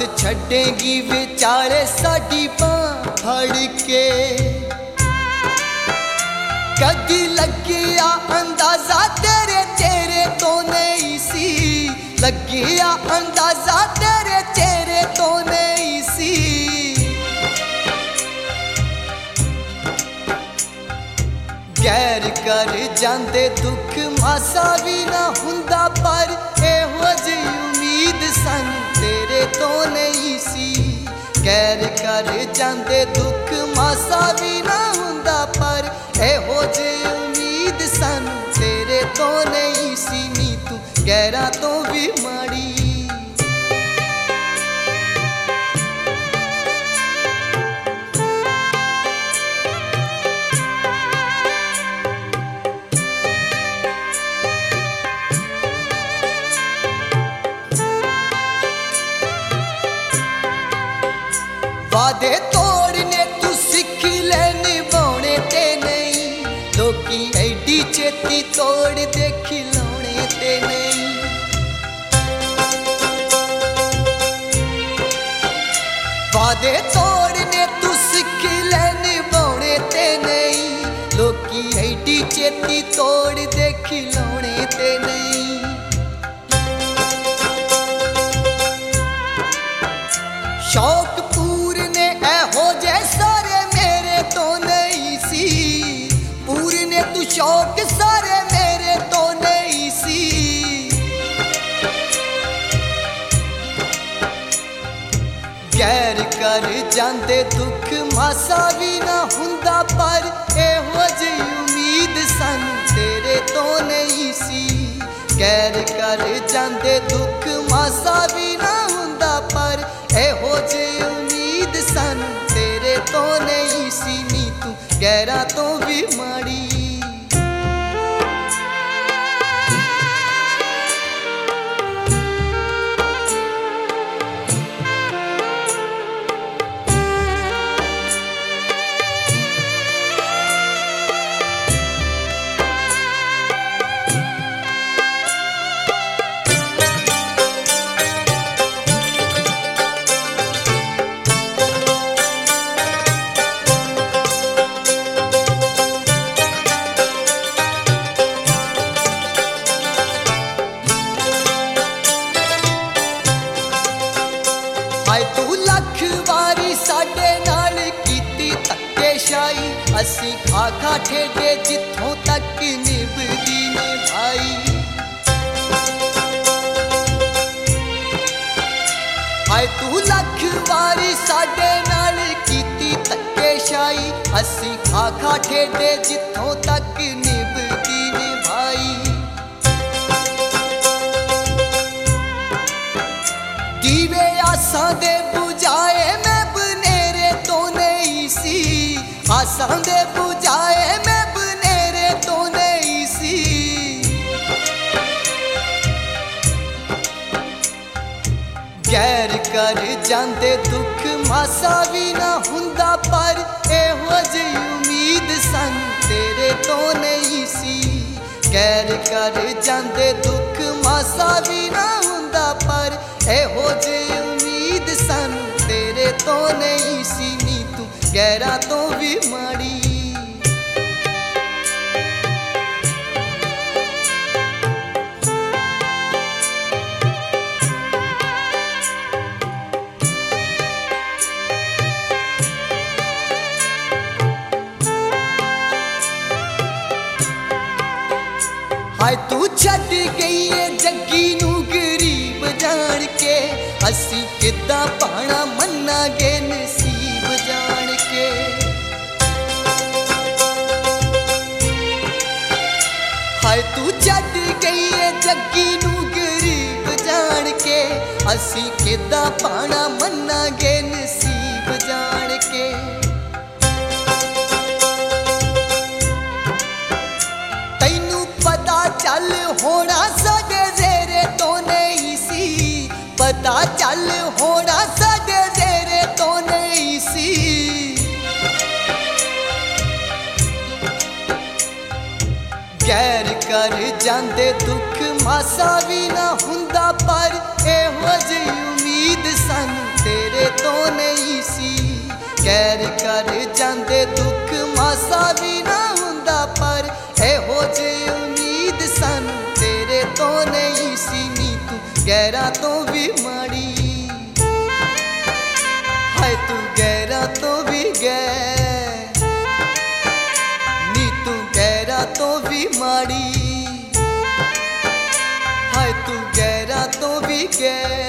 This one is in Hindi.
छड़ेगी विचारे साडी बांह फड़ के। कदी लगिया अंदाजा तेरे चेहरे तो नहीं सी, लगिया अंदाजा तेरे चेहरे तो नहीं सी। गैर कर जांदे दुख मासा भी ना हुंदा, पर एहो जी उम्मीद सन तेरे तो नहीं सी। गैर कर जांदे दुख मासा भी ना हुंदा, पर एहो जी उम्मीद सन तेरे तो नहीं सी। नी तू गैरा तो भी माड़ी, वादे तोड़ने तू सीख ले निभाने ते नहीं। लोकी एडी चेती तोड़ दे खिलौने ते नहीं। वादे तोड़ने तू सीख ले निभाने ते नहीं। लोकी एडी चेती तोड़ दे खिलौने ते नहीं। शौक पूरने ऐहो जे सारे मेरे तो नहीं सी। पूरने तू शौक सारे मेरे तो नहीं सी। गैर कर जांदे दुख मासा भी ना हुंदा, पर एहो जी उम्मीद सन तेरे तो नहीं सी। गैर कर जांदे दुख मासा भी ना हुंदा, पर एहो जी उम्मीद सन तेरे तो नहीं सी। नी तू गैरा तो भी माड़ी, तू लख वारी साडे नाल कीती धक्केशाही। असी खा खा ठेडे जिथों तक निभदी निभाई। हाय तू लख वारी साडे नाल कीती धक्केशाही। असी खा खा ठेडे जिथों तक निभदी निभाई। दीवे आसां दे बुझाए मैं बनेरे तो नहीं सी। आसां दे बुझाए मैं बनेरे तो नहीं सी। गैर कर जांदे दुख मासा भी ना हुंदा, पर एहो जी उम्मीद सन तेरे तो नहीं सी। गैर कर जांदे दुख मासा भी ना हुंदा, पर एहो जी उम्मीद सन तेरे तो नहीं सी। नी तू गैरा तो भी माड़ी, हाय तू छड़ गई है जग्गी नू गरीब जान के। असी किदा पाना मन्ना गे नसीब जान के। हाय तू छड़ गई है जग्गी नू गरीब जान के। असी किदा पाना मन्ना गे नसीब जान के। तैनू पता चल होना साडे जेरे तो नहीं सी। पता चल होना साडे जेरे तो नहीं सी। गैर कर जांदे दुख मासा भी ना हुंदा, पर एहो जी उम्मीद सन कर जांदे दुख मासा भी ना हुंदा पर एहो जे उम्मीद सानू तेरे तो नहीं सी नी तू गैरा तो भी माड़ी हाय तू गैरा तो भी गैर नी तू गैरा तो भी माड़ी हाय तू गैरा तो भी गैर